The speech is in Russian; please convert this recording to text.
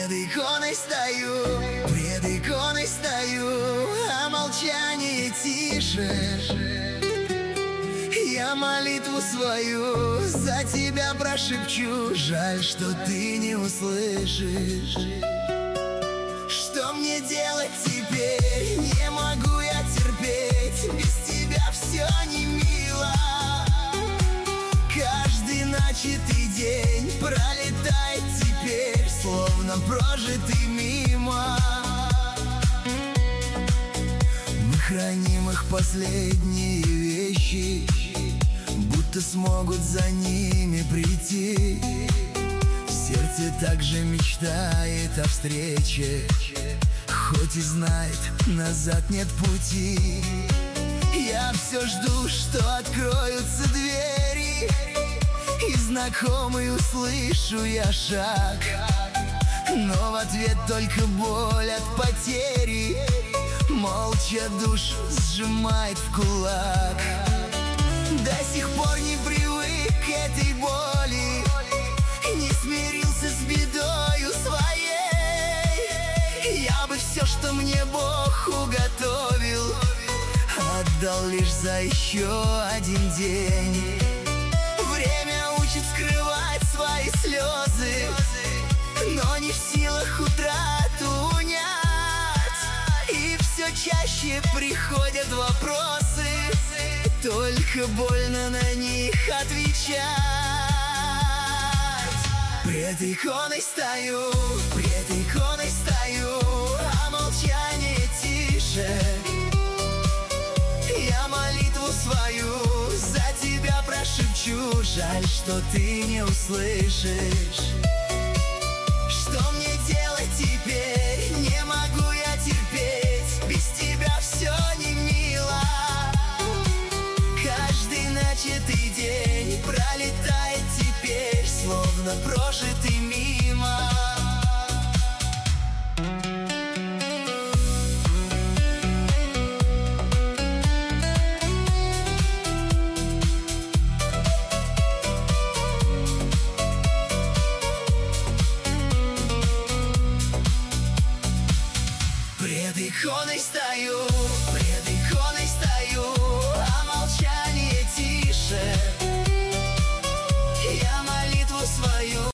Пред иконой стою, а молчание тише. Я молитву свою за тебя прошепчу. Жаль, что ты не услышишь. Что мне делать теперь? Не могу я терпеть. Без тебя все не мило. Каждый начатый день пролетает теперь, словно прожитый мимо. Мы храним их последние вещи, будто смогут за ними прийти. Сердце также мечтает о встрече, хоть и знает, назад нет пути. Я все жду, что откроются двери, и знакомый услышу я шаг. Но в ответ только боль от потери, молча душу сжимает в кулак. До сих пор не привык к этой боли, не смирился с бедою своей. Я бы все, что мне Бог уготовил, отдал лишь за еще один день. Время учит скрывать свои слезы, но не в силах утрату унять. И все чаще приходят вопросы, только больно на них отвечать. Пред иконой стою, а молчание тише. Я молитву свою за тебя прошепчу. Жаль, что ты не услышишь. Что мне делать теперь? Не могу я терпеть. Без тебя все не мило. Каждый начатый день пролетает теперь, словно прожитый мимо. Пред иконой стою, а молчание тише. Я молитву свою